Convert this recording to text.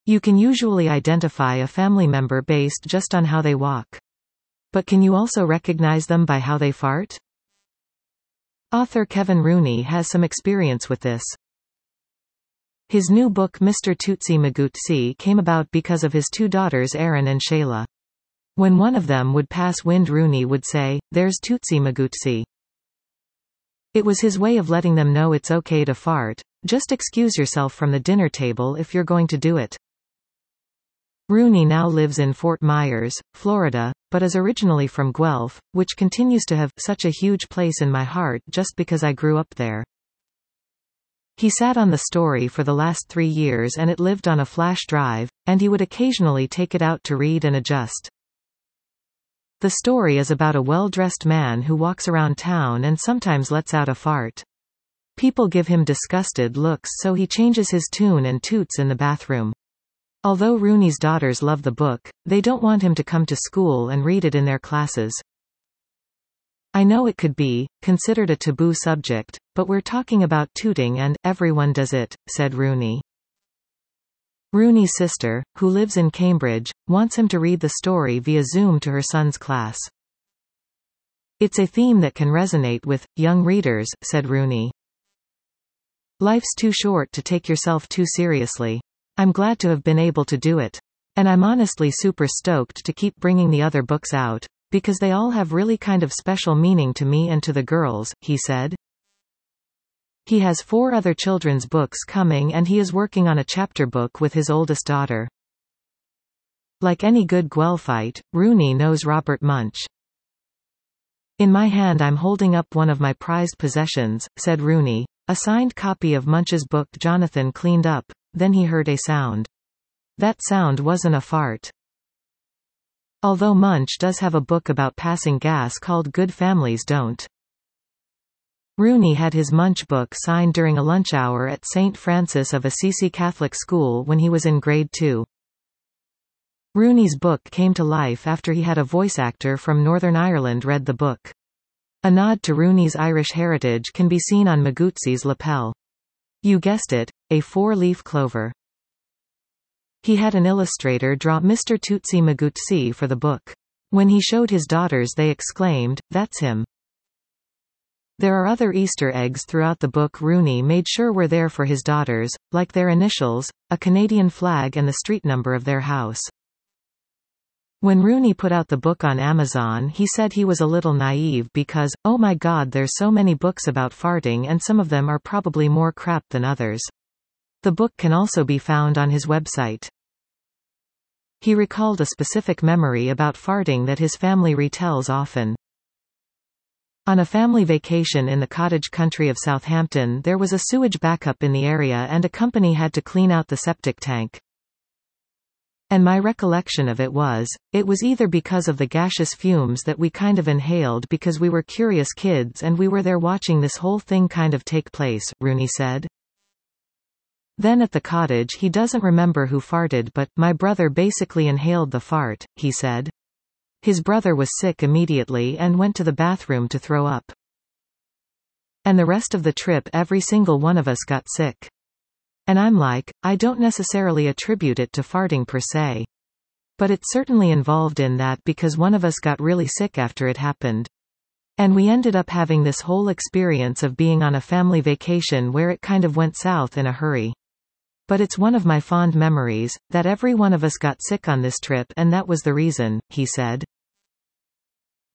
You can usually identify a family member based just on how they walk. But can you also recognize them by how they fart? Author Kevin Rooney has some experience with this. His new book Mr. Tootsie Magootsie came about because of his two daughters Erin and Shayla. When one of them would pass wind, Rooney would say, "There's Tootsie Magootsie." It was his way of letting them know it's okay to fart. Just excuse yourself from the dinner table if you're going to do it. Rooney now lives in Fort Myers, Florida, but is originally from Guelph, which continues to have such a huge place in my heart just because I grew up there. He sat on the story for the last 3 years and it lived on a flash drive, and he would occasionally take it out to read and adjust. The story is about a well-dressed man who walks around town and sometimes lets out a fart. People give him disgusted looks, so he changes his tune and toots in the bathroom. Although Rooney's daughters love the book, they don't want him to come to school and read it in their classes. I know it could be considered a taboo subject, but we're talking about tooting and everyone does it, said Rooney. Rooney's sister, who lives in Cambridge, wants him to read the story via Zoom to her son's class. It's a theme that can resonate with young readers, said Rooney. Life's too short to take yourself too seriously. I'm glad to have been able to do it. And I'm honestly super stoked to keep bringing the other books out, because they all have really kind of special meaning to me and to the girls, he said. He has 4 other children's books coming and he is working on a chapter book with his oldest daughter. Like any good Guelphite, Rooney knows Robert Munsch. In my hand I'm holding up one of my prized possessions, said Rooney, a signed copy of Munsch's book Jonathan cleaned up. Then he heard a sound. That sound wasn't a fart. Although Munsch does have a book about passing gas called Good Families Don't. Rooney had his Munsch book signed during a lunch hour at St. Francis of Assisi Catholic School when he was in grade 2. Rooney's book came to life after he had a voice actor from Northern Ireland read the book. A nod to Rooney's Irish heritage can be seen on Magootsie's lapel. You guessed it, a 4-leaf clover. He had an illustrator draw Mr. Tootsie Magootsie for the book. When he showed his daughters they exclaimed, "That's him." There are other Easter eggs throughout the book Rooney made sure were there for his daughters, like their initials, a Canadian flag and the street number of their house. When Rooney put out the book on Amazon he said he was a little naive because, oh my god, there's so many books about farting and some of them are probably more crap than others. The book can also be found on his website. He recalled a specific memory about farting that his family retells often. On a family vacation in the cottage country of Southampton there was a sewage backup in the area and a company had to clean out the septic tank. And my recollection of it was either because of the gaseous fumes that we kind of inhaled because we were curious kids and we were there watching this whole thing kind of take place, Rooney said. Then at the cottage he doesn't remember who farted but, my brother basically inhaled the fart, he said. His brother was sick immediately and went to the bathroom to throw up. And the rest of the trip every single one of us got sick. And I'm like, I don't necessarily attribute it to farting per se. But it's certainly involved in that because one of us got really sick after it happened. And we ended up having this whole experience of being on a family vacation where it kind of went south in a hurry. But it's one of my fond memories, that every one of us got sick on this trip and that was the reason, he said.